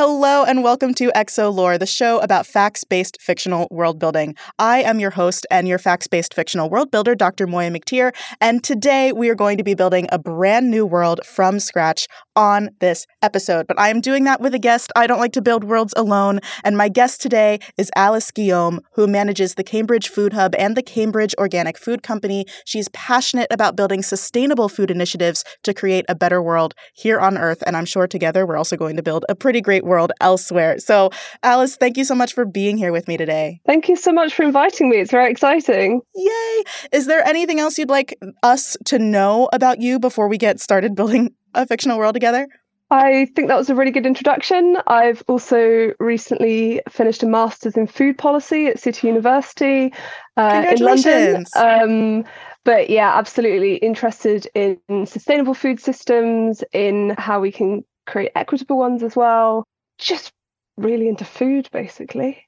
Hello and welcome to Exo Lore, the show about facts-based fictional world building. I am your host and your facts-based fictional world builder, Dr. Moya McTeer, and today we are going to be building a brand new world from scratch on this episode. But I am doing that with a guest. I don't like to build worlds alone, and my guest today is Alice Guillaume, who manages the Cambridge Food Hub and the Cambridge Organic Food Company. She's passionate about building sustainable food initiatives to create a better world here on Earth, and I'm sure together we're also going to build a pretty great world elsewhere. So, Alice, thank you so much for being here with me today. Thank you so much for inviting me. It's very exciting. Yay! Is there anything else you'd like us to know about you before we get started building a fictional world together? I think that was a really good introduction. I've also recently finished a master's in food policy at City University in London. But yeah, absolutely interested in sustainable food systems, in how we can create equitable ones as well. Just really into food, basically.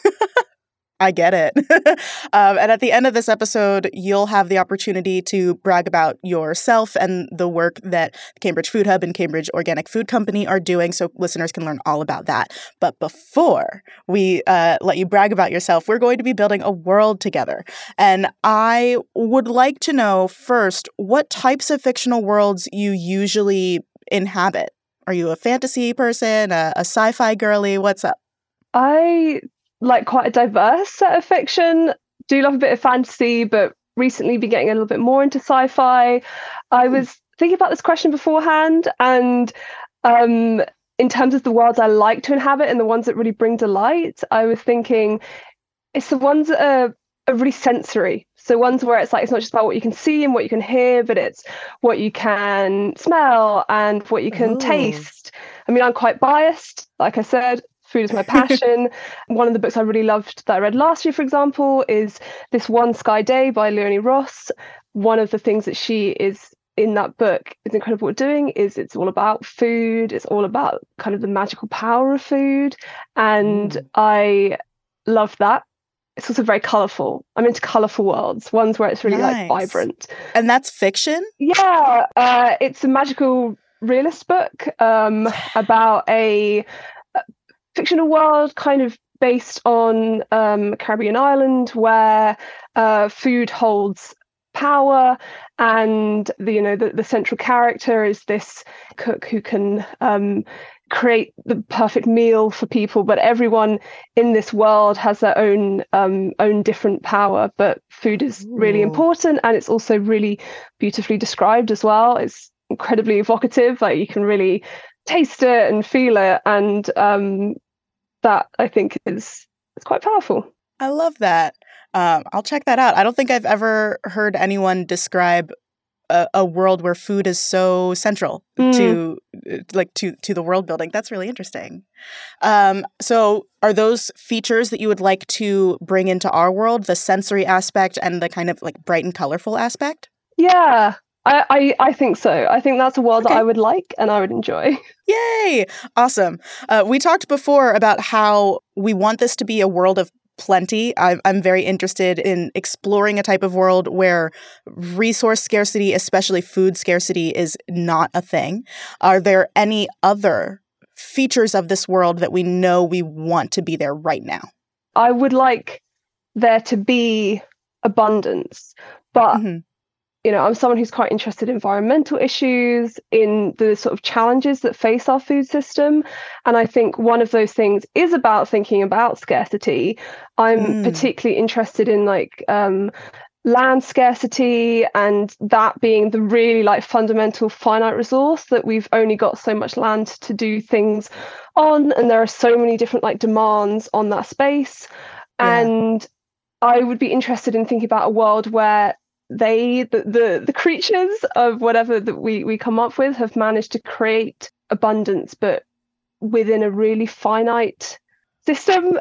I get it. And at the end of this episode, you'll have the opportunity to brag about yourself and the work that the Cambridge Food Hub and Cambridge Organic Food Company are doing, so listeners can learn all about that. But before we let you brag about yourself, we're going to be building a world together. And I would like to know first what types of fictional worlds you usually inhabit. Are you a fantasy person, a sci-fi girly? What's up? I like quite a diverse set of fiction. Do love a bit of fantasy, but recently been getting a little bit more into sci-fi. I was thinking about this question beforehand, and in terms of the worlds I like to inhabit and the ones that really bring delight, I was thinking it's the ones that are really sensory. So ones where it's like, it's not just about what you can see and what you can hear, but it's what you can smell and what you can taste. I mean, I'm quite biased. Like I said, food is my passion. One of the books I really loved that I read last year, for example, is This One Sky Day by Leonie Ross. One of the things that she is in that book is incredible at doing is it's all about food. It's all about kind of the magical power of food. And I love that. It's also very colourful. I'm into colourful worlds, ones where it's really like vibrant. And that's fiction? Yeah, it's a magical realist book about a fictional world kind of based on a Caribbean island where food holds power, and the central character is this cook who can create the perfect meal for people, but everyone in this world has their own different power. But food is really important, and it's also really beautifully described as well. It's incredibly evocative. Like you can really taste it and feel it, and that I think it's quite powerful. I love that. I'll check that out. I don't think I've ever heard anyone describe a world where food is so central to the world building. That's really interesting. So are those features that you would like to bring into our world, the sensory aspect and the kind of like bright and colorful aspect? Yeah, I think so. I think that's a world that I would like and I would enjoy. Yay! Awesome. We talked before about how we want this to be a world of plenty. I'm very interested in exploring a type of world where resource scarcity, especially food scarcity, is not a thing. Are there any other features of this world that we know we want to be there right now? I would like there to be abundance, but I'm someone who's quite interested in environmental issues, in the sort of challenges that face our food system. And I think one of those things is about thinking about scarcity. I'm particularly interested in land scarcity, and that being the really like fundamental finite resource that we've only got so much land to do things on. And there are so many different like demands on that space. Yeah. And I would be interested in thinking about a world where the creatures of whatever that we come up with have managed to create abundance, but within a really finite system.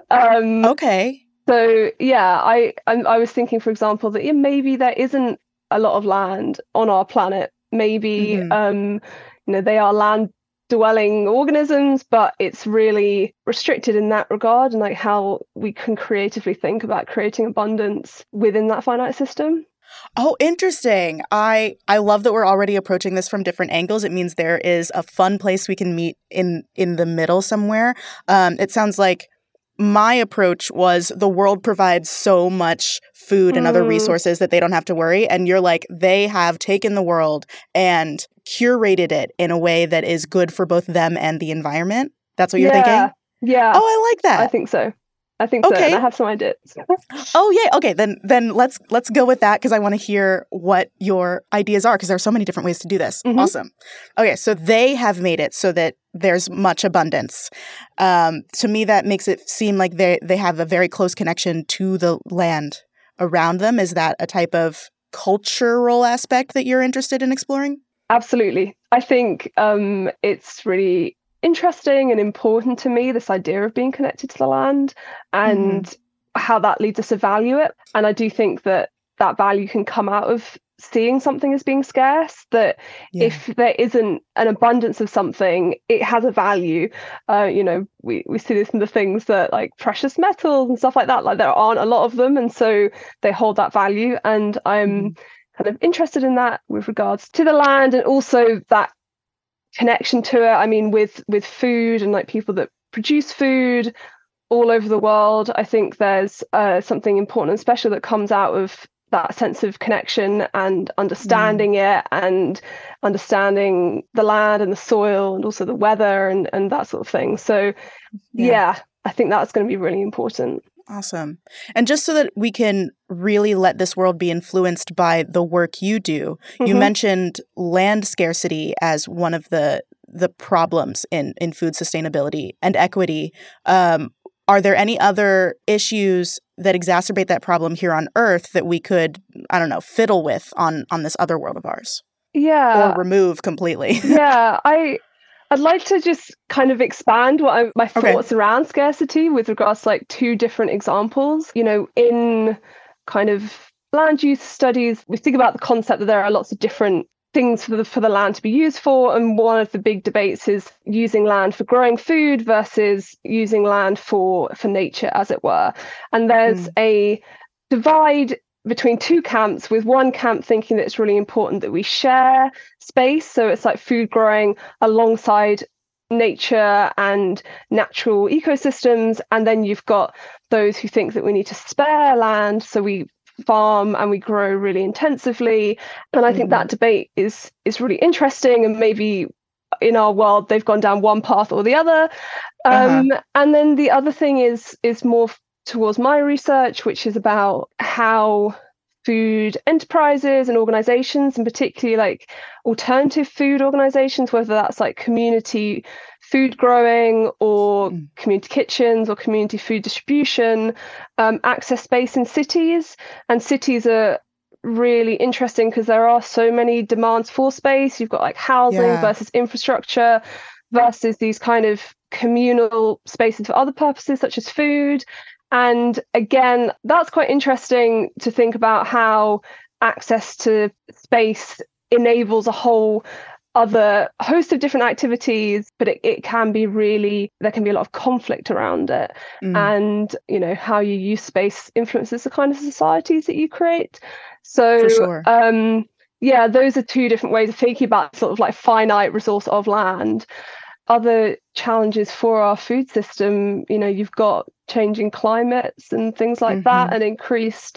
So yeah, I was thinking, for example, that maybe there isn't a lot of land on our planet. Maybe they are land dwelling organisms, but it's really restricted in that regard, and like how we can creatively think about creating abundance within that finite system. Oh, interesting. I love that we're already approaching this from different angles. It means there is a fun place we can meet in the middle somewhere. It sounds like my approach was the world provides so much food and other resources that they don't have to worry. And you're like, they have taken the world and curated it in a way that is good for both them and the environment. That's what you're thinking? Yeah. Oh, I like that. I think so. And I have some ideas. Oh, yeah. Okay, then let's go with that because I want to hear what your ideas are because there are so many different ways to do this. Awesome. Okay, so they have made it so that there's much abundance. To me, that makes it seem like they have a very close connection to the land around them. Is that a type of cultural aspect that you're interested in exploring? Absolutely. I think it's really interesting and important to me, this idea of being connected to the land and how that leads us to value it. And I do think that value can come out of seeing something as being scarce, that if there isn't an abundance of something, it has a value. We see this in the things that like precious metals and stuff like that, like there aren't a lot of them. And so they hold that value. And I'm kind of interested in that with regards to the land and also that connection to it. I mean, with food and like people that produce food all over the world, I think there's something important and special that comes out of that sense of connection and understanding it and understanding the land and the soil and also the weather and that sort of thing. So yeah, I think that's going to be really important. Awesome. And just so that we can really let this world be influenced by the work you do, you mentioned land scarcity as one of the problems in food sustainability and equity. Are there any other issues that exacerbate that problem here on Earth that we could, I don't know, fiddle with on this other world of ours? Yeah. Or remove completely? Yeah, I'd like to just kind of expand my thoughts around scarcity with regards to like two different examples. In kind of land use studies, we think about the concept that there are lots of different things for the land to be used for. And one of the big debates is using land for growing food versus using land for nature, as it were. And there's a divide between two camps, with one camp thinking that it's really important that we share space. So it's like food growing alongside nature and natural ecosystems. And then you've got those who think that we need to spare land. So we farm and we grow really intensively. And I think that debate is really interesting. And maybe in our world, they've gone down one path or the other. And then the other thing is more towards my research, which is about how food enterprises and organizations, and particularly like alternative food organizations, whether that's like community food growing or community kitchens or community food distribution, access space in cities. And cities are really interesting because there are so many demands for space. You've got like housing versus infrastructure versus these kind of communal spaces for other purposes such as food. And again, that's quite interesting to think about how access to space enables a whole other host of different activities, but it can be there can be a lot of conflict around it. And, how you use space influences the kind of societies that you create. So, for sure. Those are two different ways of thinking about sort of like finite resource of land. Other challenges for our food system, you've got changing climates and things like that, and increased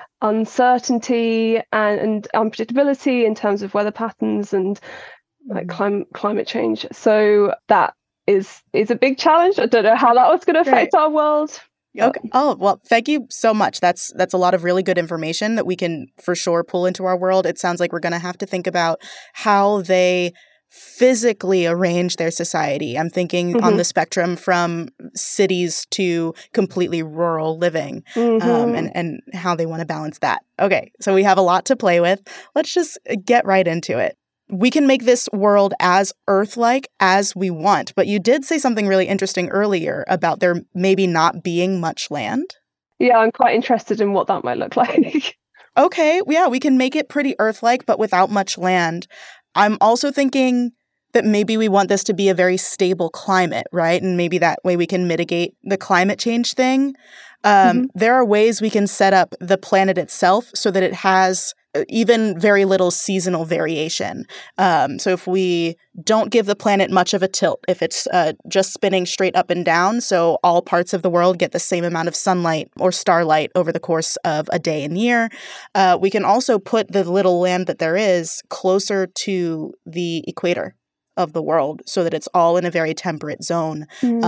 uncertainty and unpredictability in terms of weather patterns and like climate change. So that is a big challenge. I don't know how that was going to affect our world. Okay. Oh, well, thank you so much. That's a lot of really good information that we can for sure pull into our world. It sounds like we're going to have to think about how they physically arrange their society. I'm thinking on the spectrum from cities to completely rural living, and how they want to balance that. Okay, so we have a lot to play with. Let's just get right into it. We can make this world as Earth-like as we want, but you did say something really interesting earlier about there maybe not being much land. Yeah, I'm quite interested in what that might look like. Okay, yeah, we can make it pretty Earth-like, but without much land. I'm also thinking that maybe we want this to be a very stable climate, right? And maybe that way we can mitigate the climate change thing. There are ways we can set up the planet itself so that it has even very little seasonal variation. So if we don't give the planet much of a tilt, if it's just spinning straight up and down, so all parts of the world get the same amount of sunlight or starlight over the course of a day and year, we can also put the little land that there is closer to the equator of the world so that it's all in a very temperate zone.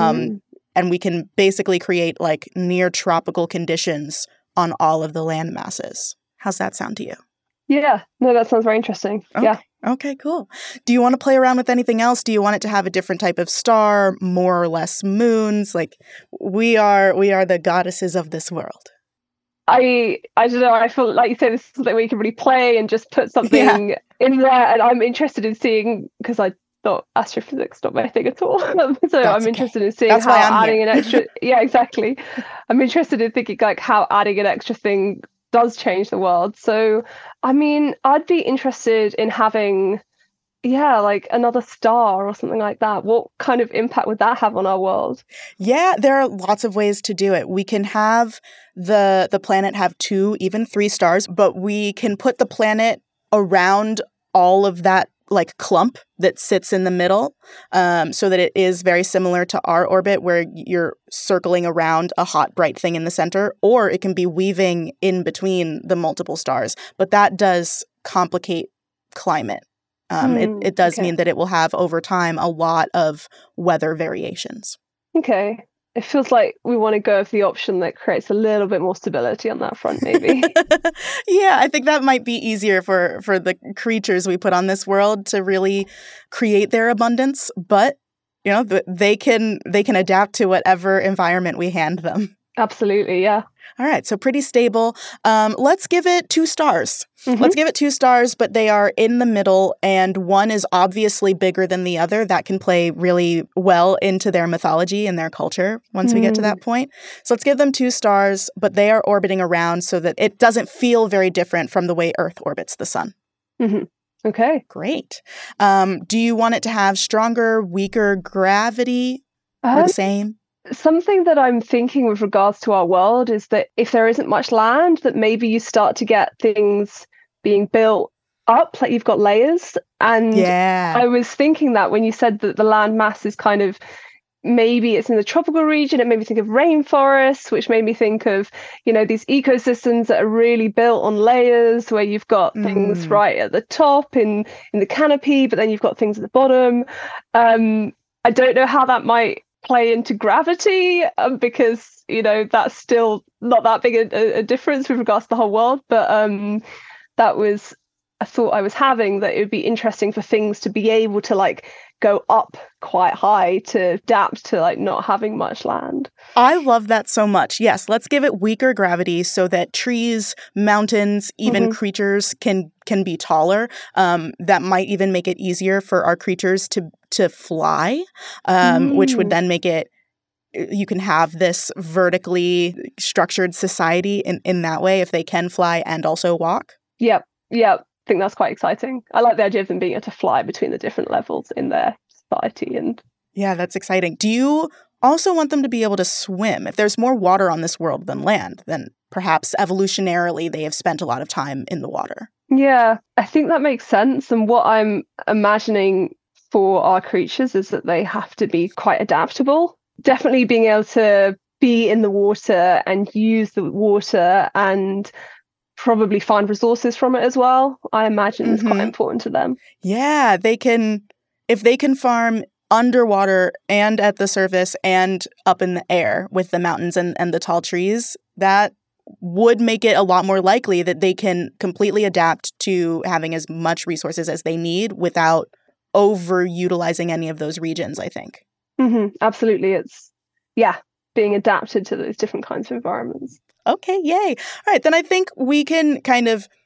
And we can basically create like near tropical conditions on all of the land masses. How's that sound to you? Yeah, no, that sounds very interesting. Okay. Yeah. Okay, cool. Do you want to play around with anything else? Do you want it to have a different type of star, more or less moons? Like we are the goddesses of this world. I don't know. I feel like you say this is something where you can really play and just put something in there. And I'm interested in seeing, because I thought astrophysics not my thing at all. So I'm interested in seeing how adding an extra. Yeah, exactly. I'm interested in thinking like how adding an extra thing does change the world. So, I mean, I'd be interested in having, like another star or something like that. What kind of impact would that have on our world? Yeah, there are lots of ways to do it. We can have the planet have 2, even 3 stars, but we can put the planet around all of that like clump that sits in the middle, so that it is very similar to our orbit where you're circling around a hot, bright thing in the center, or it can be weaving in between the multiple stars. But that does complicate climate. It does mean that it will have over time a lot of weather variations. Okay. It feels like we want to go with the option that creates a little bit more stability on that front, maybe. Yeah, I think that might be easier for the creatures we put on this world to really create their abundance. But, you know, they can adapt to whatever environment we hand them. Absolutely, yeah. All right, so pretty stable. Let's give it 2 stars. Let's give it 2 stars, but they are in the middle, and one is obviously bigger than the other. That can play really well into their mythology and their culture once we get to that point. So let's give them 2 stars, but they are orbiting around so that it doesn't feel very different from the way Earth orbits the sun. Okay. Great. Do you want it to have stronger, weaker gravity, or the same? Something that I'm thinking with regards to our world is that if there isn't much land, that maybe you start to get things being built up, like you've got layers. And I was thinking that when you said that the land mass is kind of, maybe it's in the tropical region, it made me think of rainforests, which made me think of, you know, these ecosystems that are really built on layers where you've got things right at the top in the canopy, but then you've got things at the bottom. I don't know how that might play into gravity, because, you know, that's still not that big a difference with regards to the whole world. But that was a thought I was having, that it would be interesting for things to be able to like go up quite high to adapt to like not having much land. I love that so much. Yes, let's give it weaker gravity so that trees, mountains, even creatures can be taller. That might even make it easier for our creatures to fly, which would then make it, you can have this vertically structured society in that way if they can fly and also walk. Yep. I think that's quite exciting. I like the idea of them being able to fly between the different levels in their society. And yeah, that's exciting. Do you also want them to be able to swim? If there's more water on this world than land, then perhaps evolutionarily they have spent a lot of time in the water. Yeah, I think that makes sense. And what I'm imagining for our creatures is that they have to be quite adaptable. Definitely being able to be in the water and use the water and probably find resources from it as well, I imagine is quite important to them. Yeah, if they can farm underwater and at the surface and up in the air with the mountains and the tall trees, that would make it a lot more likely that they can completely adapt to having as much resources as they need without overutilizing any of those regions, I think. Absolutely. It's, being adapted to those different kinds of environments. Okay, yay. All right, then I think we can kind of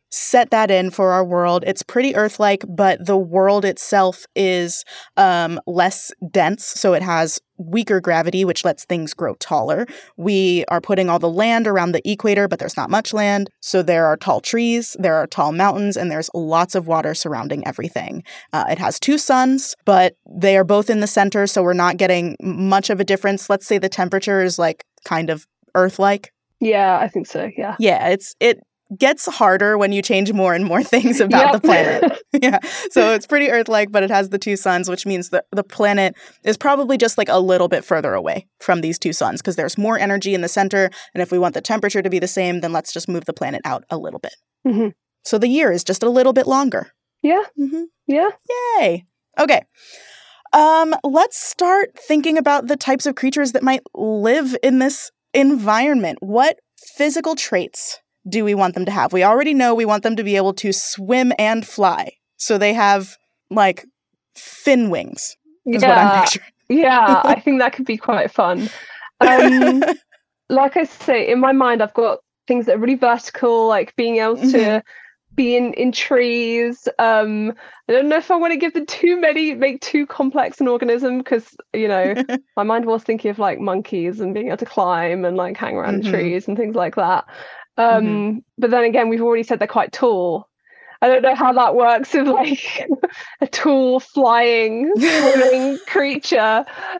set that in for our world. It's pretty Earth-like, but the world itself is less dense, so it has weaker gravity, which lets things grow taller. We are putting all the land around the equator, but there's not much land. So there are tall trees, there are tall mountains, and there's lots of water surrounding everything. It has 2 suns, but they are both in the center, so we're not getting much of a difference. Let's say the temperature is like kind of Earth-like. Yeah, I think so. Yeah. Yeah, it gets harder when you change more and more things about the planet. Yeah. So it's pretty Earth-like, but it has the 2 suns, which means that the planet is probably just like a little bit further away from these 2 suns because there's more energy in the center. And if we want the temperature to be the same, then let's just move the planet out a little bit. Mm-hmm. So the year is just a little bit longer. Yeah. Mm-hmm. Yeah. Yay. Okay. Let's start thinking about the types of creatures that might live in this environment. What physical traits do we want them to have? We already know we want them to be able to swim and fly. So they have, like, fin wings, is what I'm picturing. Yeah, I think that could be quite fun. Like I say, in my mind, I've got things that are really vertical, like being able to be in trees. I don't know if I want to give them make too complex an organism because, you know, my mind was thinking of, like, monkeys and being able to climb and, like, hang around in trees and things like that. But then again, we've already said they're quite tall. I don't know how that works with, like, a tall flying swimming creature.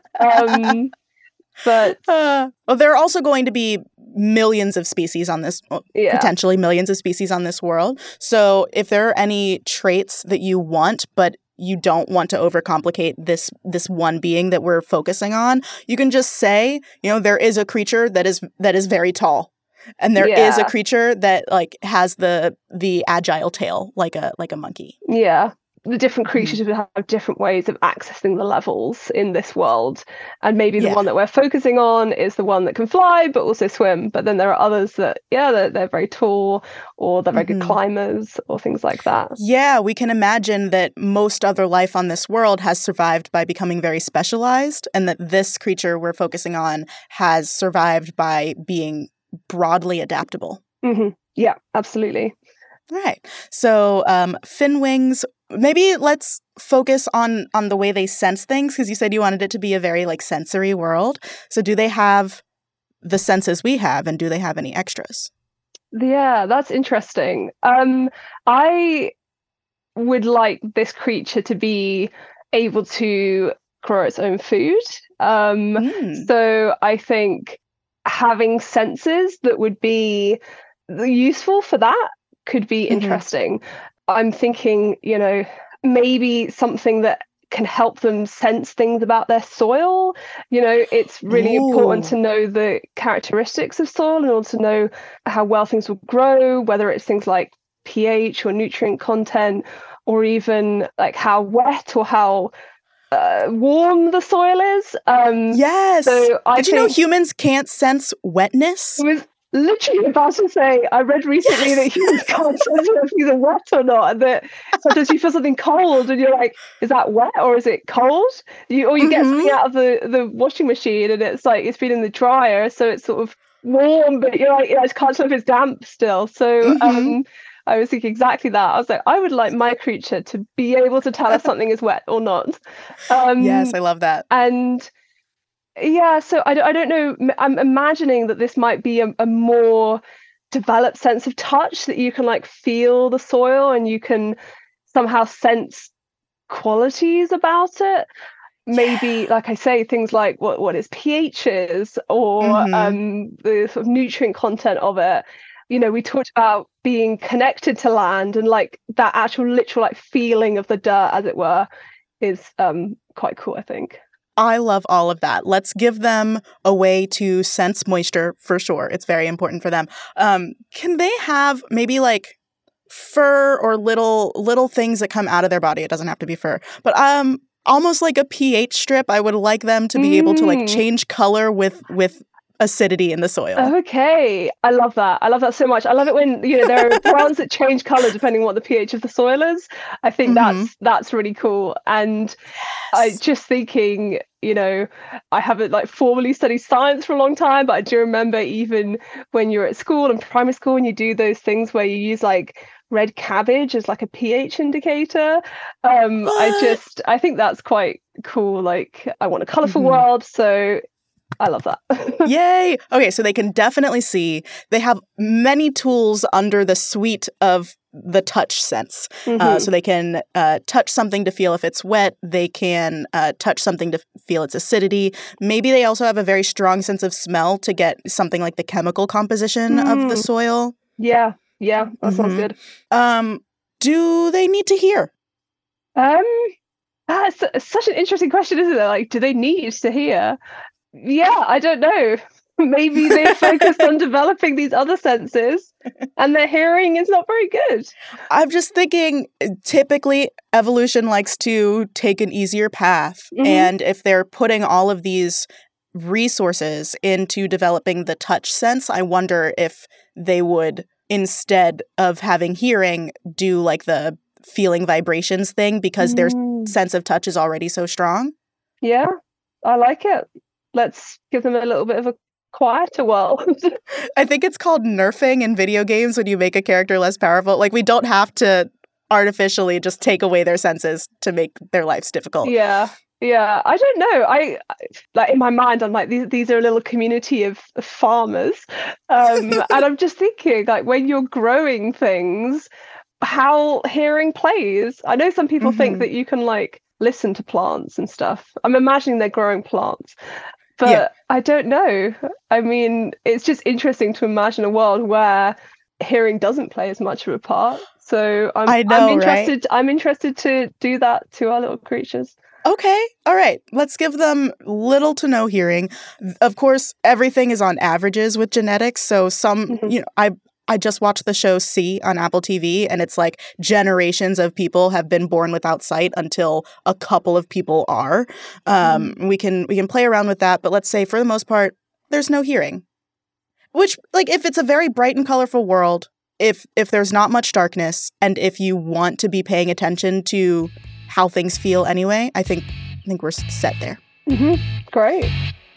But well, there are also going to be millions of species on this, potentially millions of species on this world. So if there are any traits that you want, but you don't want to overcomplicate this one being that we're focusing on, you can just say, you know, there is a creature that is very tall. And there is a creature that, like, has the agile tail like a monkey. Yeah. The different creatures would have different ways of accessing the levels in this world. And maybe the one that we're focusing on is the one that can fly but also swim. But then there are others that, they're very tall or they're very good climbers or things like that. Yeah, we can imagine that most other life on this world has survived by becoming very specialized, and that this creature we're focusing on has survived by being broadly adaptable. Yeah, absolutely. All right. So fin wings, maybe let's focus on the way they sense things, because you said you wanted it to be a very, like, sensory world. So do they have the senses we have, and do they have any extras? Yeah, that's interesting. I would like this creature to be able to grow its own food. So I think having senses that would be useful for that could be interesting. I'm thinking, you know, maybe something that can help them sense things about their soil. You know, it's really important to know the characteristics of soil in order to know how well things will grow, whether it's things like pH or nutrient content, or even like how wet or how warm the soil is. Yes. So Did you know humans can't sense wetness? I was literally about to say, I read recently that humans can't sense if things are wet or not, and that sometimes you feel something cold and you're like, is that wet or is it cold? You get something out of the washing machine and it's like it's been in the dryer, so it's sort of warm, but you're like, I just can't tell if it's damp still. So I was thinking exactly that. I was like, I would like my creature to be able to tell us something is wet or not. Yes, I love that. And yeah, so I don't know. I'm imagining that this might be a more developed sense of touch, that you can, like, feel the soil and you can somehow sense qualities about it. Maybe, like I say, things like what its pH is, or the sort of nutrient content of it. You know, we talked about being connected to land, and, like, that actual literal, like, feeling of the dirt, as it were, is quite cool, I think. I love all of that. Let's give them a way to sense moisture for sure. It's very important for them. Can they have maybe, like, fur or little things that come out of their body? It doesn't have to be fur, but almost like a pH strip. I would like them to be able to, like, change color with acidity in the soil. Okay. I love that. I love that so much. I love it when, you know, there are plants that change color depending on what the pH of the soil is. I think that's really cool. And I just thinking, you know, I haven't, like, formally studied science for a long time, but I do remember even when you're at school and primary school and you do those things where you use, like, red cabbage as like a pH indicator. I think that's quite cool. Like, I want a colorful world, so I love that. Yay! Okay, so they can definitely see. They have many tools under the suite of the touch sense. So they can touch something to feel if it's wet. They can touch something to feel its acidity. Maybe they also have a very strong sense of smell to get something like the chemical composition of the soil. Yeah, that sounds good. Do they need to hear? That's such an interesting question, isn't it? Like, do they need to hear? Yeah, I don't know. Maybe they're focused on developing these other senses and their hearing is not very good. I'm just thinking, typically evolution likes to take an easier path. And if they're putting all of these resources into developing the touch sense, I wonder if they would, instead of having hearing, do like the feeling vibrations thing because their sense of touch is already so strong. Yeah, I like it. Let's give them a little bit of a quieter world. I think it's called nerfing in video games when you make a character less powerful. Like, we don't have to artificially just take away their senses to make their lives difficult. Yeah. I don't know. I like, in my mind, I'm like, these are a little community of farmers. And I'm just thinking, like, when you're growing things, how hearing plays. I know some people think that you can like listen to plants and stuff. I'm imagining they're growing plants. But I don't know. I mean, it's just interesting to imagine a world where hearing doesn't play as much of a part. So I'm interested. Right? I'm interested to do that to our little creatures. Okay. All right. Let's give them little to no hearing. Of course, everything is on averages with genetics. So some, I just watched the show See on Apple TV, and it's like generations of people have been born without sight until a couple of people are. We can play around with that, but let's say for the most part, there's no hearing. Which, like, if it's a very bright and colorful world, if there's not much darkness, and if you want to be paying attention to how things feel anyway, I think we're set there. Great.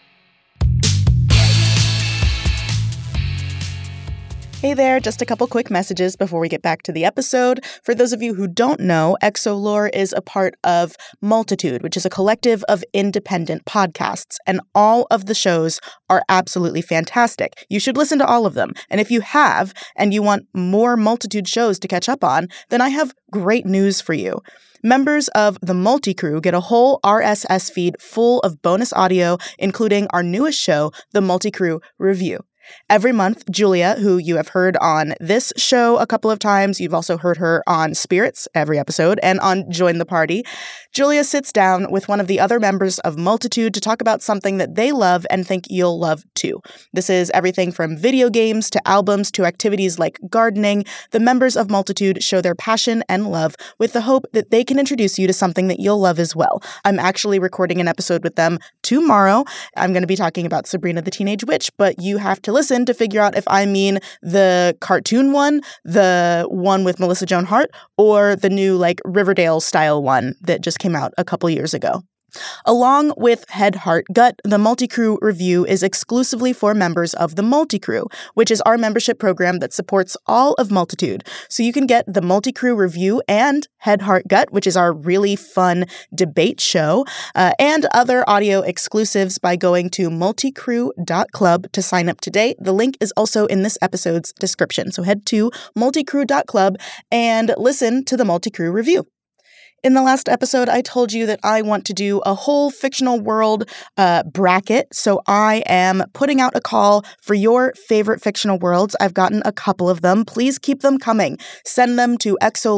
Hey there, just a couple quick messages before we get back to the episode. For those of you who don't know, Exolore is a part of Multitude, which is a collective of independent podcasts, and all of the shows are absolutely fantastic. You should listen to all of them. And if you have, and you want more Multitude shows to catch up on, then I have great news for you. Members of the Multicrew get a whole RSS feed full of bonus audio, including our newest show, the Multicrew Review. Every month, Julia, who you have heard on this show a couple of times, you've also heard her on Spirits every episode, and on Join the Party, Julia sits down with one of the other members of Multitude to talk about something that they love and think you'll love too. This is everything from video games to albums to activities like gardening. The members of Multitude show their passion and love with the hope that they can introduce you to something that you'll love as well. I'm actually recording an episode with them tomorrow. I'm going to be talking about Sabrina the Teenage Witch, but you have to listen to figure out if I mean the cartoon one, the one with Melissa Joan Hart, or the new like Riverdale style one that just came out a couple years ago. Along with Head, Heart, Gut, the Multicrew Review is exclusively for members of the Multicrew, which is our membership program that supports all of Multitude. So you can get the Multicrew Review and Head, Heart, Gut, which is our really fun debate show, and other audio exclusives by going to multicrew.club to sign up today. The link is also in this episode's description. So head to multicrew.club and listen to the Multicrew Review. In the last episode, I told you that I want to do a whole fictional world bracket, so I am putting out a call for your favorite fictional worlds. I've gotten a couple of them. Please keep them coming. Send them to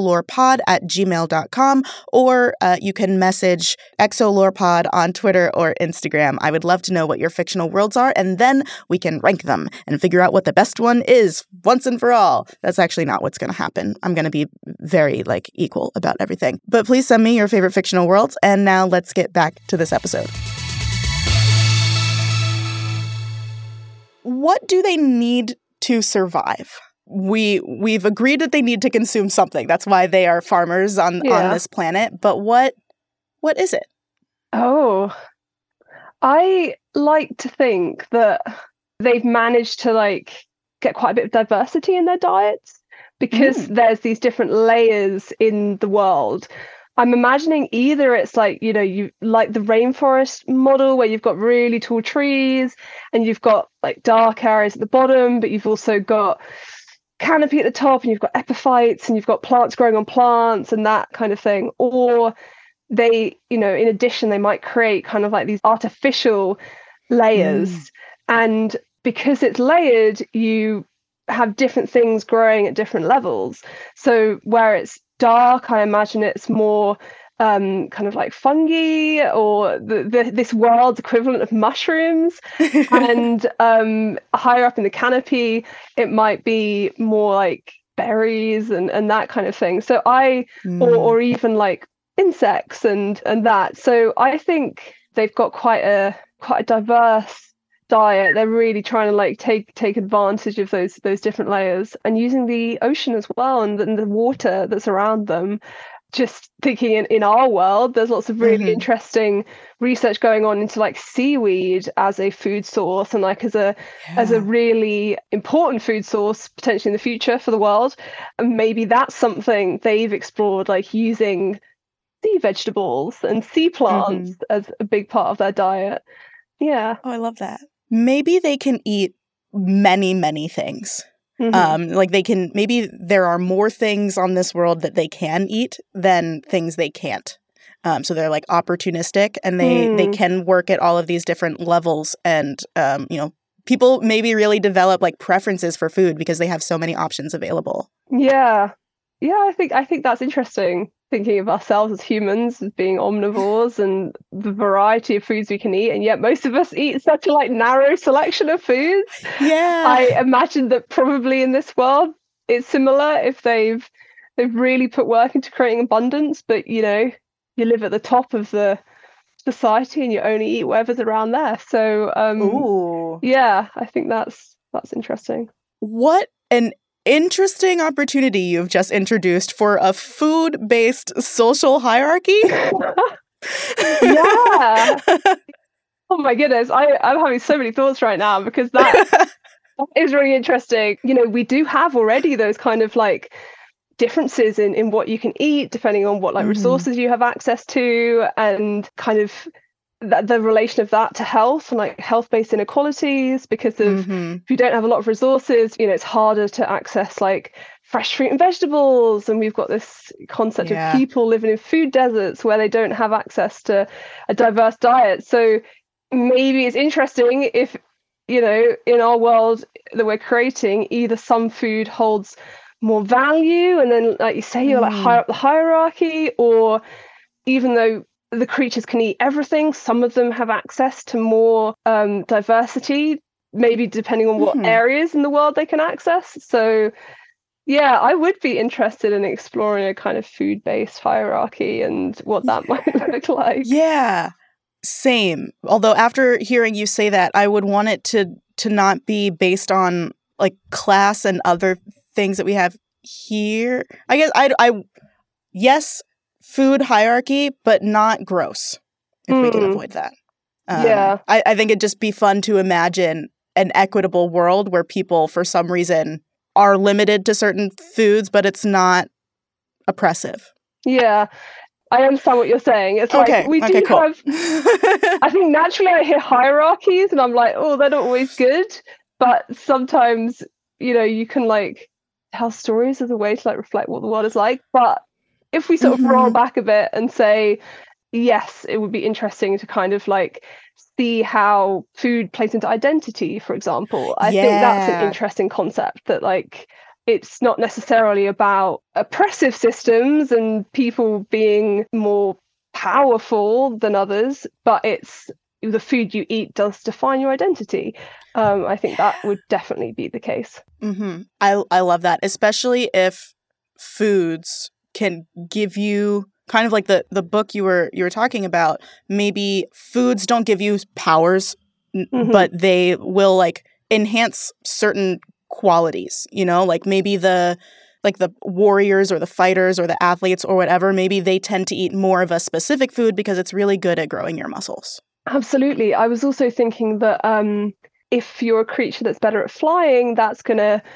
exolorepod@gmail.com, or you can message exolorepod on Twitter or Instagram. I would love to know what your fictional worlds are, and then we can rank them and figure out what the best one is once and for all. That's actually not what's going to happen. I'm going to be very, equal about everything. But please send me your favorite fictional worlds. And now let's get back to this episode. What do they need to survive? We've agreed that they need to consume something. That's why they are farmers on this planet. But what is it? Oh, I like to think that they've managed to get quite a bit of diversity in their diets. because there's these different layers in the world. I'm imagining either it's like, you like the rainforest model where you've got really tall trees and you've got like dark areas at the bottom, but you've also got canopy at the top and you've got epiphytes and you've got plants growing on plants and that kind of thing. Or they, in addition, they might create kind of like these artificial layers. And because it's layered, you have different things growing at different levels. So where it's dark, I imagine it's more kind of like fungi or this world's equivalent of mushrooms. And higher up in the canopy, it might be more like berries and that kind of thing. So or even like insects and that. So I think they've got quite a diverse diet. They're really trying to like take advantage of those different layers and using the ocean as well and the water that's around them. Just thinking in our world, there's lots of really interesting research going on into like seaweed as a food source and like as a really important food source potentially in the future for the world. And maybe that's something they've explored, like using sea vegetables and sea plants as a big part of their diet. Yeah. Oh, I love that. Maybe they can eat many, many things. Like maybe there are more things on this world that they can eat than things they can't. So they're like opportunistic and they can work at all of these different levels. And, people maybe really develop like preferences for food because they have so many options available. Yeah. Yeah, I think that's interesting. Thinking of ourselves as humans as being omnivores and the variety of foods we can eat, and yet most of us eat such a like narrow selection of foods. Yeah, I imagine that probably in this world it's similar if they've really put work into creating abundance, but you live at the top of the society and you only eat whatever's around there. So yeah, I think that's interesting. What an interesting opportunity you've just introduced for a food-based social hierarchy. Yeah. Oh my goodness. I'm having so many thoughts right now because that is really interesting. We do have already those kind of like differences in what you can eat depending on what like resources you have access to and kind of the relation of that to health and like health-based inequalities because of if you don't have a lot of resources, it's harder to access like fresh fruit and vegetables. And we've got this concept of people living in food deserts where they don't have access to a diverse diet. So maybe it's interesting if, in our world that we're creating, either some food holds more value and then, like you say, you're like higher up the hierarchy, or even though the creatures can eat everything, some of them have access to more diversity, maybe depending on what areas in the world they can access. So yeah, I would be interested in exploring a kind of food-based hierarchy and what that might look like. Yeah, same. Although after hearing you say that, I would want it to not be based on like class and other things that we have here. I guess yes, food hierarchy, but not gross, if we can avoid that. I think it'd just be fun to imagine an equitable world where people, for some reason, are limited to certain foods, but it's not oppressive. Yeah, I understand what you're saying. It's like we do cool. have, I think naturally I hear hierarchies and I'm like, oh, they're not always good. But sometimes, you can like tell stories as a way to like reflect what the world is like. But if we sort of roll back a bit and say, yes, it would be interesting to kind of like see how food plays into identity, for example. I think that's an interesting concept that like it's not necessarily about oppressive systems and people being more powerful than others, but it's the food you eat does define your identity. I think that would definitely be the case. I love that, especially if foods can give you kind of like the book you were talking about. Maybe foods don't give you powers, but they will like enhance certain qualities, like maybe the warriors or the fighters or the athletes or whatever, maybe they tend to eat more of a specific food because it's really good at growing your muscles. Absolutely. I was also thinking that if you're a creature that's better at flying, that's going to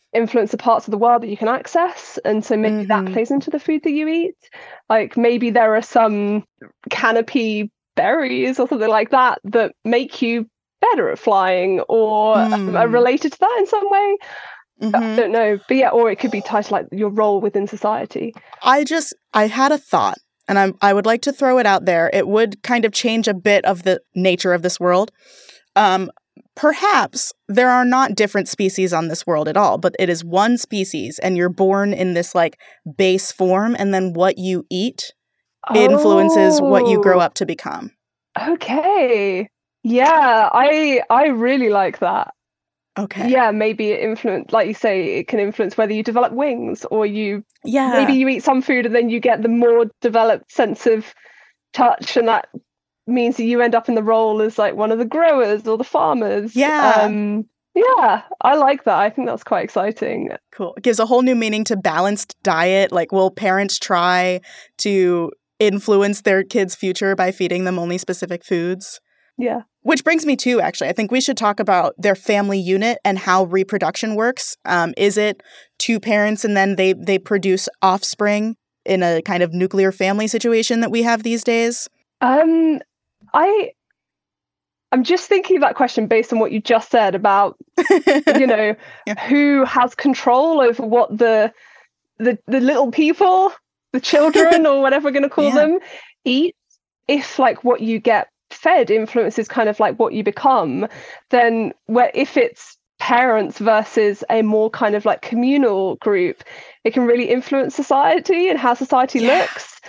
influence the parts of the world that you can access, and so maybe that plays into the food that you eat. Like maybe there are some canopy berries or something like that that make you better at flying, or are related to that in some way. I don't know, but yeah, or it could be tied to like your role within society. I had a thought, and I would like to throw it out there. It would kind of change a bit of the nature of this world. Perhaps there are not different species on this world at all, but it is one species, and you're born in this like base form, and then what you eat influences what you grow up to become. Okay. Yeah, I really like that. Okay. Yeah, maybe it influence, like you say, it can influence whether you develop wings, or maybe you eat some food and then you get the more developed sense of touch, and that means that you end up in the role as like one of the growers or the farmers. Yeah, I like that. I think that's quite exciting. Cool. It gives a whole new meaning to balanced diet. Like, will parents try to influence their kids' future by feeding them only specific foods? Yeah. Which brings me to, actually, I think we should talk about their family unit and how reproduction works. Is it two parents and then they produce offspring in a kind of nuclear family situation that we have these days? I'm just thinking of that question based on what you just said about, who has control over what the little people, the children, or whatever we're going to call them, eat. If like what you get fed influences kind of like what you become, then if it's parents versus a more kind of like communal group, it can really influence society and how society looks.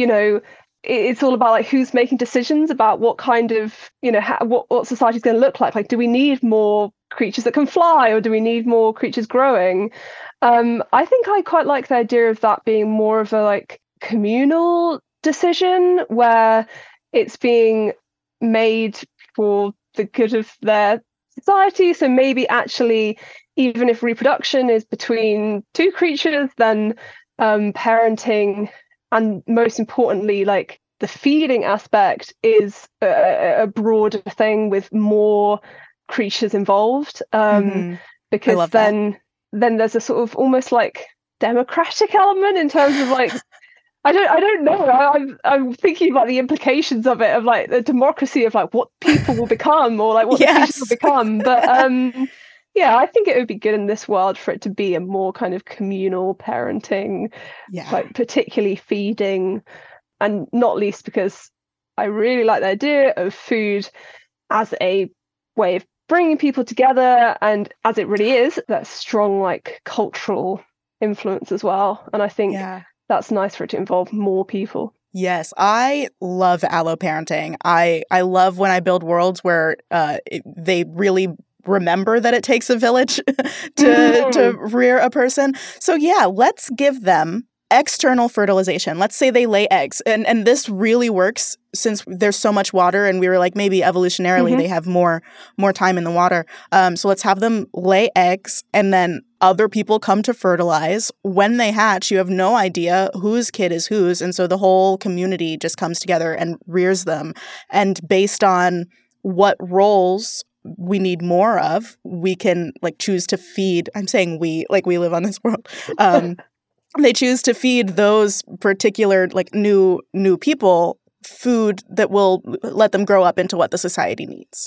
It's all about like who's making decisions about what kind of what society's going to look like. Like, do we need more creatures that can fly, or do we need more creatures growing? I think I quite like the idea of that being more of a like communal decision where it's being made for the good of their society. So maybe actually, even if reproduction is between two creatures, then parenting, and most importantly, like the feeding aspect, is a broader thing with more creatures involved. Because then there's a sort of almost like democratic element in terms of like, I don't know. I'm thinking about the implications of it, of like the democracy of like what people will become, or like what the creatures will become. But I think it would be good in this world for it to be a more kind of communal parenting, like particularly feeding, and not least because I really like the idea of food as a way of bringing people together, and as it really is, that strong like cultural influence as well. And I think that's nice for it to involve more people. Yes, I love alloparenting. I love when I build worlds where they really remember that it takes a village to rear a person. So yeah, let's give them external fertilization. Let's say they lay eggs. And this really works since there's so much water, and we were like, maybe evolutionarily they have more time in the water. So let's have them lay eggs, and then other people come to fertilize. When they hatch, you have no idea whose kid is whose. And so the whole community just comes together and rears them. And based on what roles we need more of, we can like choose to feed. I'm saying we, like we live on this world. They choose to feed those particular like new people food that will let them grow up into what the society needs.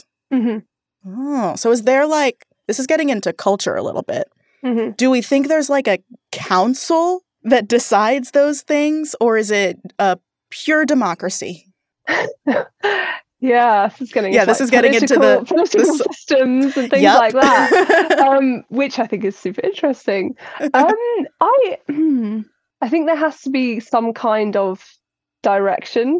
Oh, so is there like, this is getting into culture a little bit. Do we think there's like a council that decides those things, or is it a pure democracy? Yeah, this is getting into the political systems and things like that, which I think is super interesting. I think there has to be some kind of direction.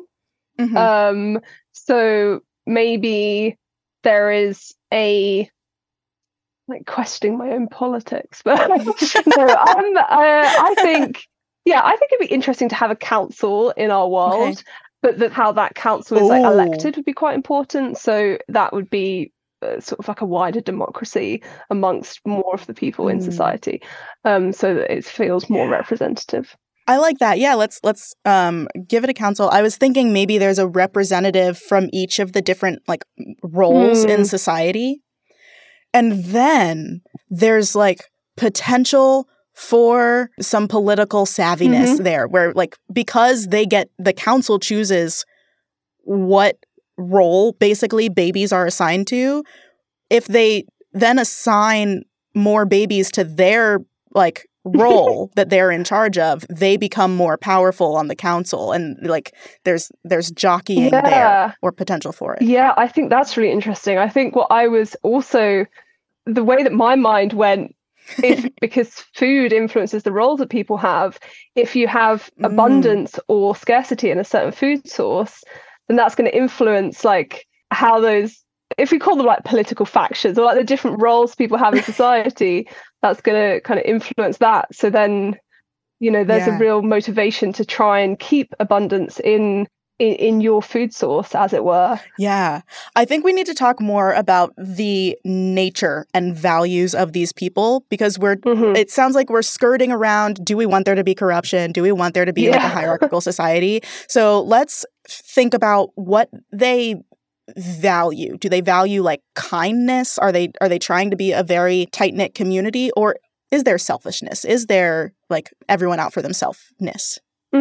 So maybe there is a, like, questioning my own politics, but no, I think it'd be interesting to have a council in our world. But how that council is like elected would be quite important. So that would be sort of like a wider democracy amongst more of the people in society, so that it feels more representative. I like that. Yeah, let's give it a council. I was thinking maybe there's a representative from each of the different like roles in society, and then there's like potential for some political savviness there, where like, because the council chooses what role basically babies are assigned to, if they then assign more babies to their like role that they're in charge of, they become more powerful on the council, and like there's jockeying there or potential for it. Yeah, I think that's really interesting. I think what I was also, the way that my mind went, is because food influences the roles that people have. If you have abundance or scarcity in a certain food source, then that's going to influence like how those, if we call them like political factions or like the different roles people have in society, that's going to kind of influence that. So then, you know, there's a real motivation to try and keep abundance in your food source, as it were. Yeah. I think we need to talk more about the nature and values of these people, because it sounds like we're skirting around, do we want there to be corruption? Do we want there to be like a hierarchical society? So let's think about what they value. Do they value like kindness? Are they trying to be a very tight-knit community, or is there selfishness? Is there like everyone out for themselves-ness?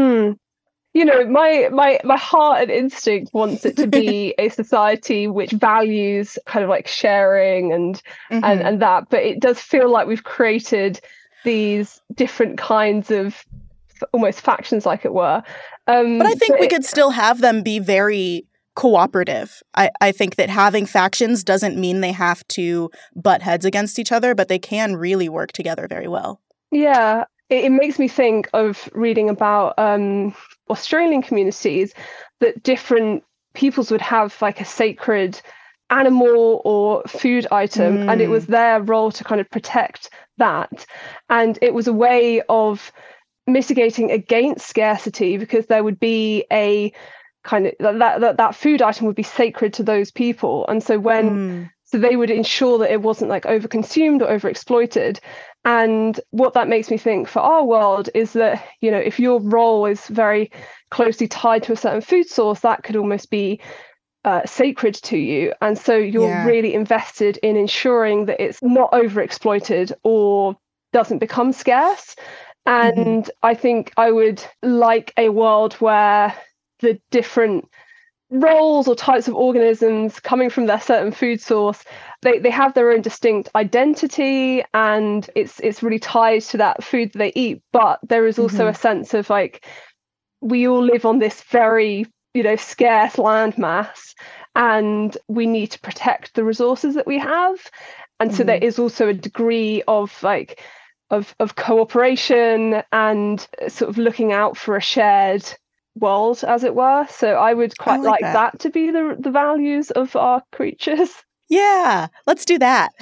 You know, my heart and instinct wants it to be a society which values kind of like sharing and that, but it does feel like we've created these different kinds of almost factions, like it were. But I think we could still have them be very cooperative. I think that having factions doesn't mean they have to butt heads against each other, but they can really work together very well. Yeah. It makes me think of reading about Australian communities, that different peoples would have like a sacred animal or food item, and it was their role to kind of protect that. And it was a way of mitigating against scarcity, because there would be a kind of that food item would be sacred to those people. And so so they would ensure that it wasn't like overconsumed or overexploited. And what that makes me think for our world is that, you know, if your role is very closely tied to a certain food source, that could almost be sacred to you. And so you're really invested in ensuring that it's not overexploited or doesn't become scarce. And I think I would like a world where the different roles or types of organisms coming from their certain food source, they have their own distinct identity, and it's really tied to that food that they eat. But there is also a sense of like, we all live on this very, you know, scarce landmass, and we need to protect the resources that we have. And so there is also a degree of like of cooperation and sort of looking out for a shared world, as it were. So I would quite like that to be the values of our creatures. Yeah, let's do that.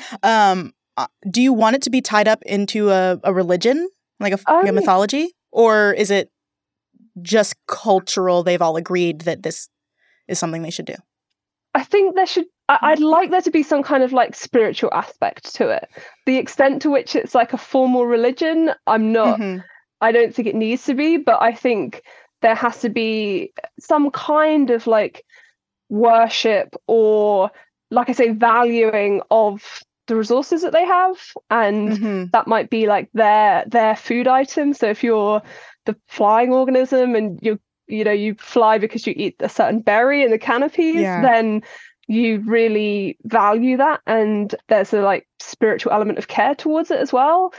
Do you want it to be tied up into a religion, like a mythology? Or is it just cultural? They've all agreed that this is something they should do. I think there should, I'd like there to be some kind of like spiritual aspect to it. The extent to which it's like a formal religion, I'm not, I don't think it needs to be, but I think there has to be some kind of like worship or, like I say, valuing of the resources that they have. And that might be like their food item. So if you're the flying organism and you fly because you eat a certain berry in the canopies, then you really value that. And there's a like spiritual element of care towards it as well.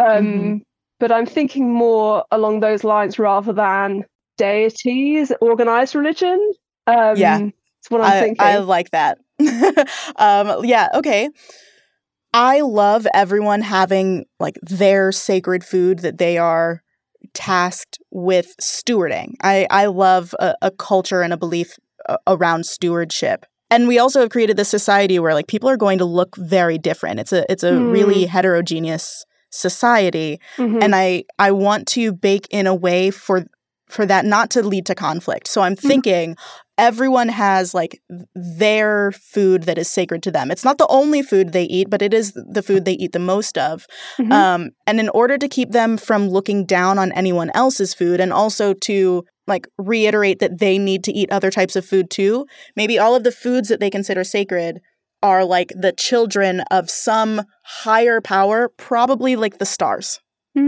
But I'm thinking more along those lines rather than deities, organized religion. It's what I'm thinking. I like that. Okay. I love everyone having like their sacred food that they are tasked with stewarding. I love a culture and a belief around stewardship. And we also have created this society where like people are going to look very different. It's a really heterogeneous society. And I want to bake in a way for that not to lead to conflict. So I'm thinking everyone has like their food that is sacred to them. It's not the only food they eat, but it is the food they eat the most of. And in order to keep them from looking down on anyone else's food, and also to like reiterate that they need to eat other types of food too, maybe all of the foods that they consider sacred are like the children of some higher power, probably like the stars.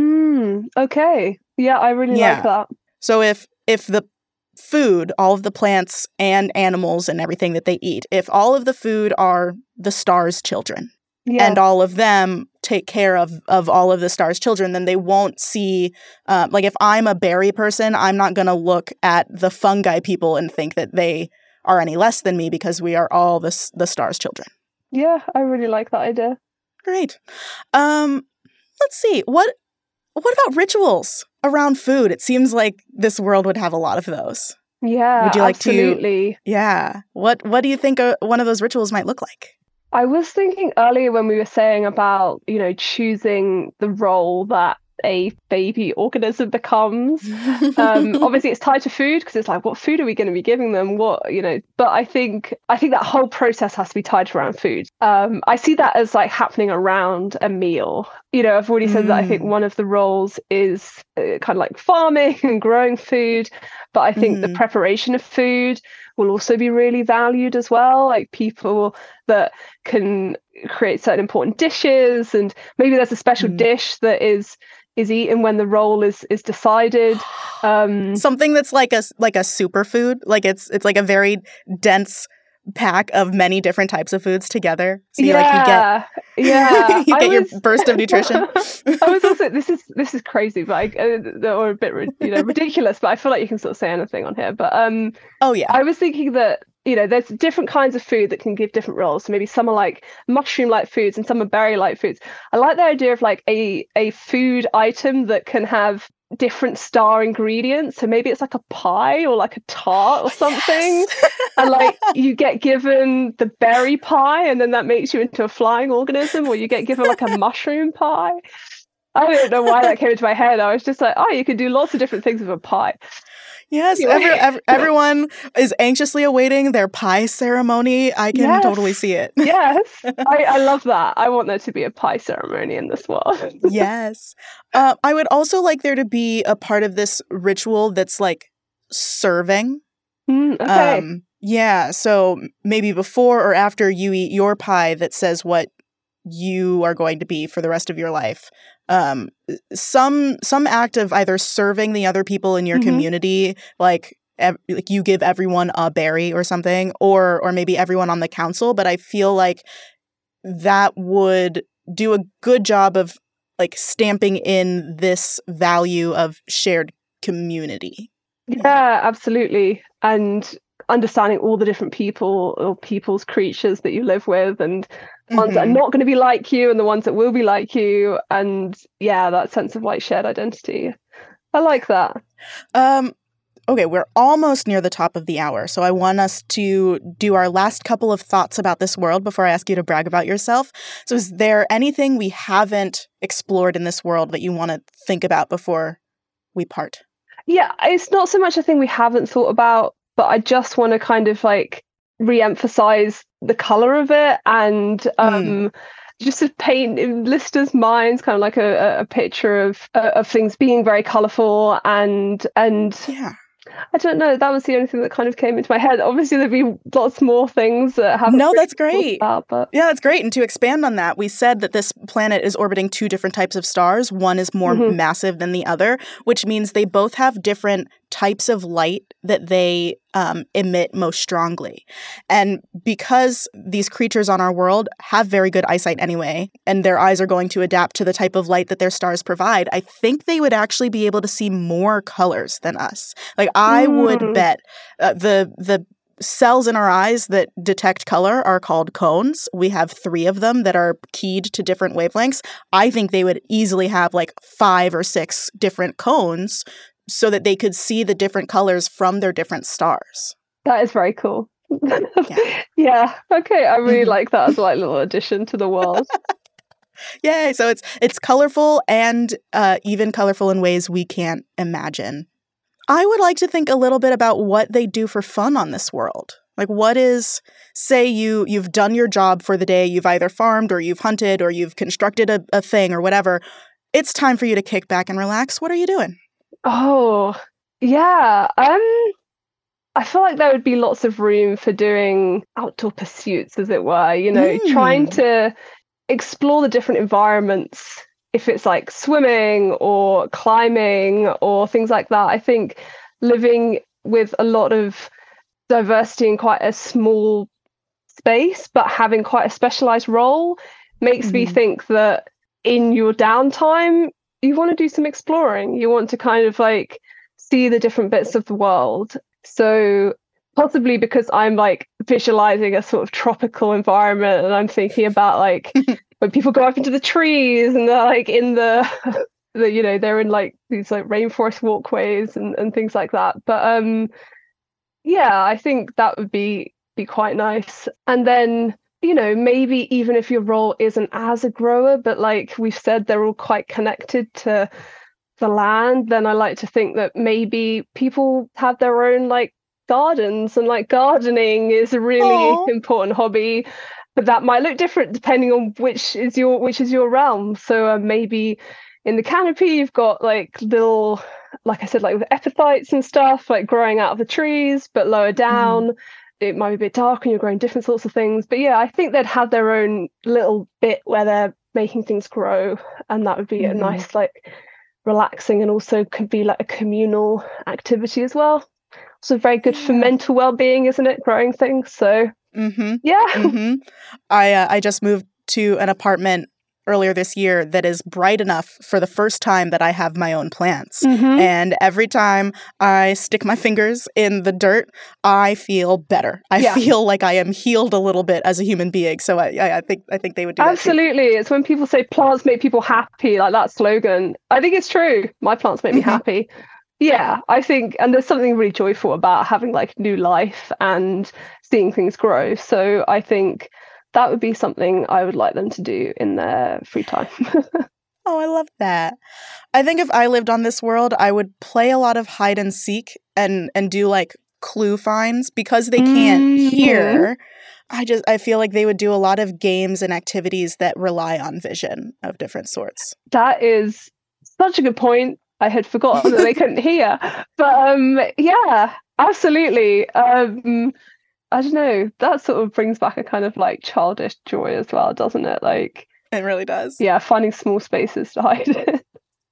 Okay. Yeah, I really like that. So if the food, all of the plants and animals and everything that they eat, if all of the food are the stars' children, and all of them take care of all of the stars' children, then they won't see, like if I'm a berry person, I'm not going to look at the fungi people and think that they are any less than me because we are all the stars' children. Yeah, I really like that idea. Great. Let's see. What about rituals around food? It seems like this world would have a lot of those. Yeah, would you like absolutely. Yeah. What do you think one of those rituals might look like? I was thinking earlier when we were saying about, choosing the role that a baby organism becomes. Obviously, it's tied to food because it's like, what food are we going to be giving them? But I think that whole process has to be tied around food. I see that as like happening around a meal. I've already said that I think one of the roles is kind of like farming and growing food, but I think the preparation of food will also be really valued as well. Like people that can create certain important dishes, and maybe there's a special dish that is eaten when the role is decided. Something that's like a superfood, like it's like a very dense pack of many different types of foods together. So you get your burst of nutrition. I was also this is crazy, but or a bit ridiculous. But I feel like you can sort of say anything on here. But I was thinking that there's different kinds of food that can give different roles. So maybe some are like mushroom-like foods and some are berry-like foods. I like the idea of like a food item that can have different star ingredients. So maybe it's like a pie or like a tart or something. Yes. And like you get given the berry pie and then that makes you into a flying organism, or you get given like a mushroom pie. I don't know why that came into my head. I was just like, you could do lots of different things with a pie. Yes, everyone is anxiously awaiting their pie ceremony. I can totally see it. Yes, I love that. I want there to be a pie ceremony in this world. Yes. I would also like there to be a part of this ritual that's like serving. Okay. Yeah, so maybe before or after you eat your pie that says what you are going to be for the rest of your life. Some act of either serving the other people in your community, like you give everyone a berry or something, or maybe everyone on the council. But I feel like that would do a good job of like stamping in this value of shared community. Yeah, absolutely. And understanding all the different people or people's creatures that you live with, and the ones that are not going to be like you and the ones that will be like you, and that sense of like shared identity. I like that. Okay, we're almost near the top of the hour, so I want us to do our last couple of thoughts about this world before I ask you to brag about yourself. So is there anything we haven't explored in this world that you want to think about before we part? Yeah, it's not so much a thing we haven't thought about, but I just want to kind of like re-emphasize the color of it, and just to paint in listeners' minds kind of like a picture of things being very colorful and yeah. I don't know. That was the only thing that kind of came into my head. Obviously, there'd be lots more things that haven't. No, that's great. About, but... Yeah, that's great. And to expand on that, we said that this planet is orbiting two different types of stars. One is more massive than the other, which means they both have different types of light that they emit most strongly. And because these creatures on our world have very good eyesight anyway, and their eyes are going to adapt to the type of light that their stars provide, I think they would actually be able to see more colors than us. Like I would bet the cells in our eyes that detect color are called cones. We have 3 of them that are keyed to different wavelengths. I think they would easily have like 5 or 6 different cones so that they could see the different colors from their different stars. That is very cool. Yeah. Okay. I really like that as like a little addition to the world. Yay. So it's colorful and even colorful in ways we can't imagine. I would like to think a little bit about what they do for fun on this world. Like what is, say you've done your job for the day, you've either farmed or you've hunted or you've constructed a thing or whatever. It's time for you to kick back and relax. What are you doing? Oh, yeah. I feel like there would be lots of room for doing outdoor pursuits, as it were, trying to explore the different environments. If it's like swimming or climbing or things like that, I think living with a lot of diversity in quite a small space, but having quite a specialized role makes me think that in your downtime, you want to do some exploring. You want to kind of like see the different bits of the world. So possibly because I'm like visualizing a sort of tropical environment and I'm thinking about like when people go up into the trees and they're like in the they're in like these like rainforest walkways and things like that. But yeah, I think that would be quite nice. And then, maybe even if your role isn't as a grower, but like we've said, they're all quite connected to the land, then I like to think that maybe people have their own like gardens, and like gardening is a really important hobby, but that might look different depending on which is your realm. So maybe in the canopy you've got like little, like I said, like with epiphytes and stuff like growing out of the trees, but lower down it might be a bit dark and you're growing different sorts of things. But yeah, I think they'd have their own little bit where they're making things grow, and that would be a nice like relaxing, and also could be like a communal activity as well. So very good for mental well-being, isn't it? Growing things. So yeah. I just moved to an apartment earlier this year that is bright enough for the first time that I have my own plants. And every time I stick my fingers in the dirt, I feel better. I feel like I am healed a little bit as a human being. So I think they would do absolutely. That too. It's when people say plants make people happy, like that slogan. I think it's true. My plants make me happy. Yeah, I think, and there's something really joyful about having like new life and seeing things grow. So I think that would be something I would like them to do in their free time. Oh, I love that. I think if I lived on this world, I would play a lot of hide and seek and do like clue finds, because they can't hear. I feel like they would do a lot of games and activities that rely on vision of different sorts. That is such a good point. I had forgotten that they couldn't hear. But yeah, absolutely. I don't know, that sort of brings back a kind of like childish joy as well, doesn't it? Like it really does. Yeah, finding small spaces to hide.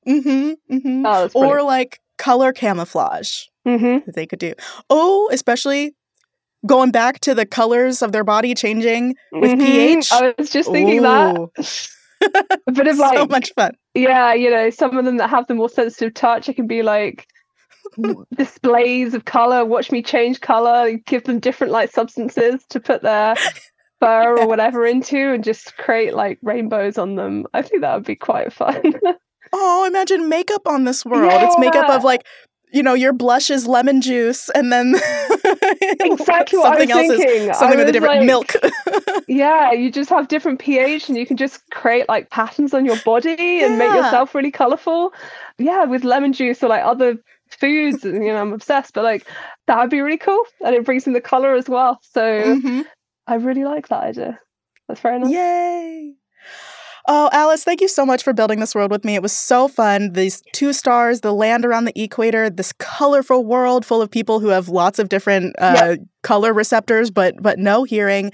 Oh, or like color camouflage that they could do. Oh, especially going back to the colors of their body changing with pH. I was just thinking that. A bit of like so much fun. Yeah, some of them that have the more sensitive touch, it can be like displays of color. Watch me change color, give them different like substances to put their fur or whatever into, and just create like rainbows on them. I think that would be quite fun. Oh, imagine makeup on this world. It's makeup of like, your blush is lemon juice, and then exactly what something I was else thinking. is something with a different like, milk. Yeah, you just have different pH, and you can just create like patterns on your body and make yourself really colorful. Yeah, with lemon juice or like other foods, and I'm obsessed. But like that would be really cool, and it brings in the color as well. So I really like that idea. That's very nice. Yay! Oh, Alice, thank you so much for building this world with me. It was so fun. These 2 stars, the land around the equator, this colorful world full of people who have lots of different color receptors, but no hearing.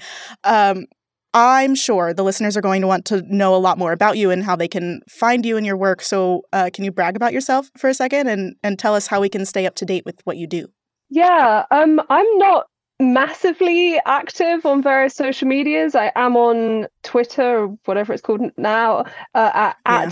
I'm sure the listeners are going to want to know a lot more about you and how they can find you and your work. So can you brag about yourself for a second and tell us how we can stay up to date with what you do? Yeah, I'm not massively active on various social medias. I am on Twitter, or whatever it's called now, at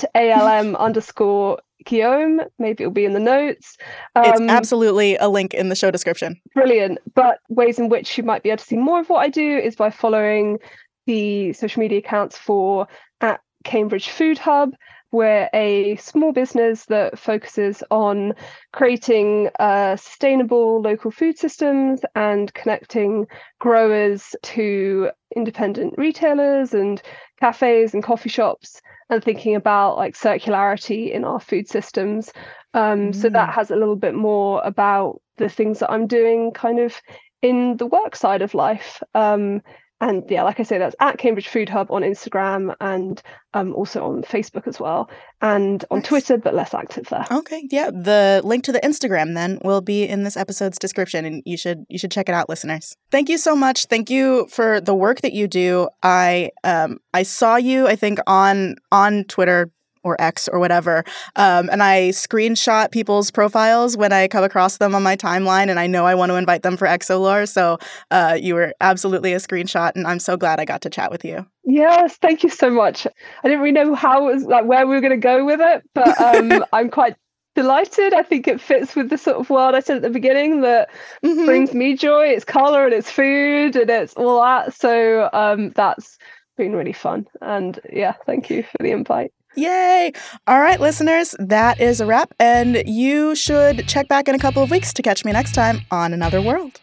ALM_Guillaume. Maybe it'll be in the notes. It's absolutely a link in the show description. Brilliant. But ways in which you might be able to see more of what I do is by following the social media accounts for at Cambridge Food Hub. We're a small business that focuses on creating sustainable local food systems and connecting growers to independent retailers and cafes and coffee shops, and thinking about like circularity in our food systems. So that has a little bit more about the things that I'm doing kind of in the work side of life. And yeah, like I say, that's at Cambridge Food Hub on Instagram and also on Facebook as well, and on Twitter, but less active there. Okay, yeah. The link to the Instagram then will be in this episode's description, and you should check it out, listeners. Thank you so much. Thank you for the work that you do. I saw you, I think, on Twitter or X or whatever. And I screenshot people's profiles when I come across them on my timeline, and I know I want to invite them for Exolore. So you were absolutely a screenshot, and I'm so glad I got to chat with you. Yes, thank you so much. I didn't really know how it was, like, where we were going to go with it, but I'm quite delighted. I think it fits with the sort of world I said at the beginning that brings me joy. It's color and it's food and it's all that. So that's been really fun. And yeah, thank you for the invite. Yay! All right, listeners, that is a wrap, and you should check back in a couple of weeks to catch me next time on Another World.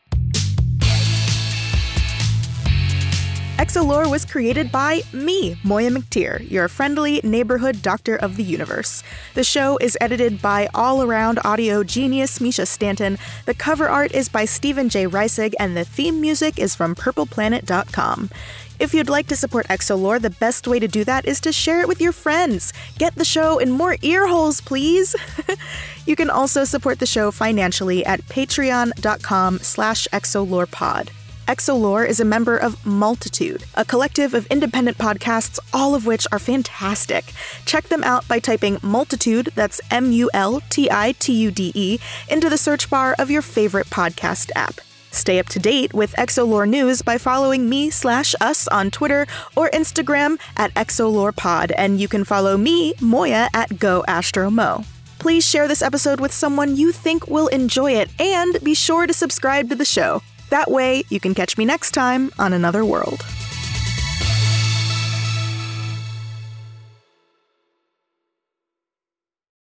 Exolore was created by me, Moya McTeer, your friendly neighborhood doctor of the universe. The show is edited by all-around audio genius Misha Stanton. The cover art is by Stephen J. Reisig, and the theme music is from purpleplanet.com. If you'd like to support Exolore, the best way to do that is to share it with your friends. Get the show in more ear holes, please. You can also support the show financially at patreon.com/exolorepod. Exolore is a member of Multitude, a collective of independent podcasts, all of which are fantastic. Check them out by typing Multitude, that's MULTITUDE, into the search bar of your favorite podcast app. Stay up to date with Exolore news by following me/us on Twitter or Instagram at ExolorePod, and you can follow me, Moya, at GoAstroMo. Please share this episode with someone you think will enjoy it, and be sure to subscribe to the show. That way, you can catch me next time on Another World.